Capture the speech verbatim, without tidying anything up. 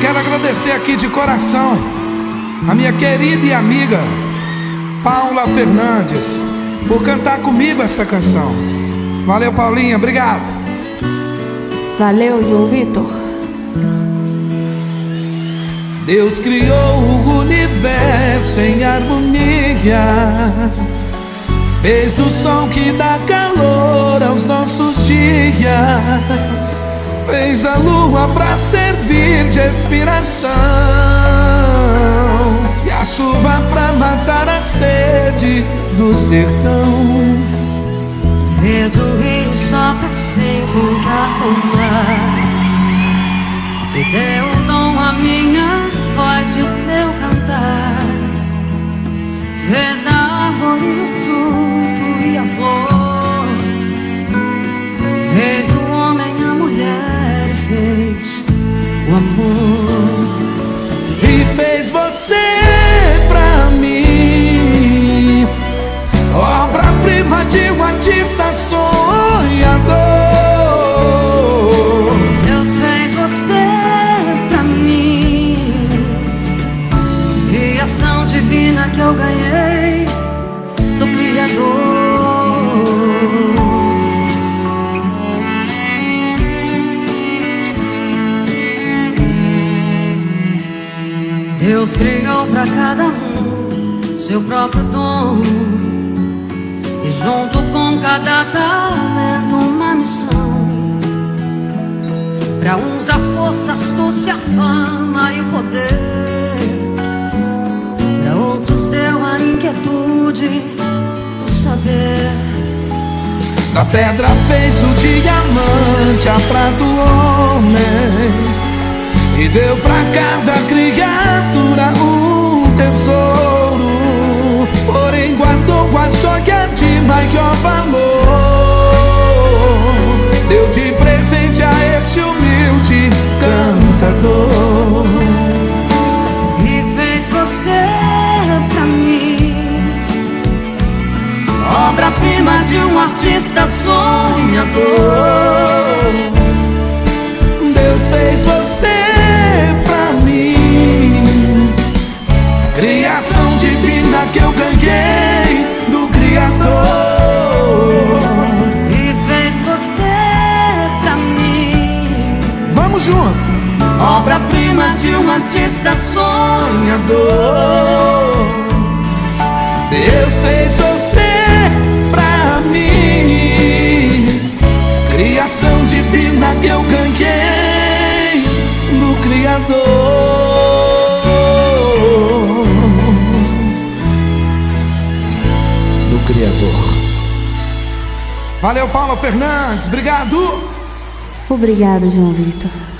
quero agradecer aqui de coração a minha querida e amiga Paula Fernandes por cantar comigo essa canção. Valeu, Paulinha, obrigado. Valeu, João Vitor. Deus criou o universo em harmonia, fez do sol que dá calor aos nossos dias, fez a lua pra servir de inspiração e a chuva pra matar a sede do sertão. Fez o rio só pra se encontrar com o mar e deu o dom à minha voz e o meu cantar. Fez a árvore, o fruto e a flor, fez o homem, a mulher, fez o amor e fez você pra mim, obra-prima de um artista sonhador. Deus fez você pra mim, criação divina que eu ganhei do Criador. Deus criou pra cada um seu próprio dom, e junto com cada talento uma missão. Pra uns a força, a astúcia, a fama e o poder, pra outros deu a inquietude do saber. Da pedra fez o diamante, a prata o homem, e deu pra cada criatura um tesouro, porém guardou a joia de maior valor. Deu de presente a esse humilde cantador E fez você pra mim, obra-prima de um artista sonhador. Deus fez você pra mim, criação divina que eu ganhei do Criador. E fez você pra mim, vamos junto, obra-prima de um artista sonhador. Deus fez você pra mim, criação divina que eu ganhei no Criador. No Criador. Valeu, Paula Fernandes, obrigado. Obrigado, João Vitor.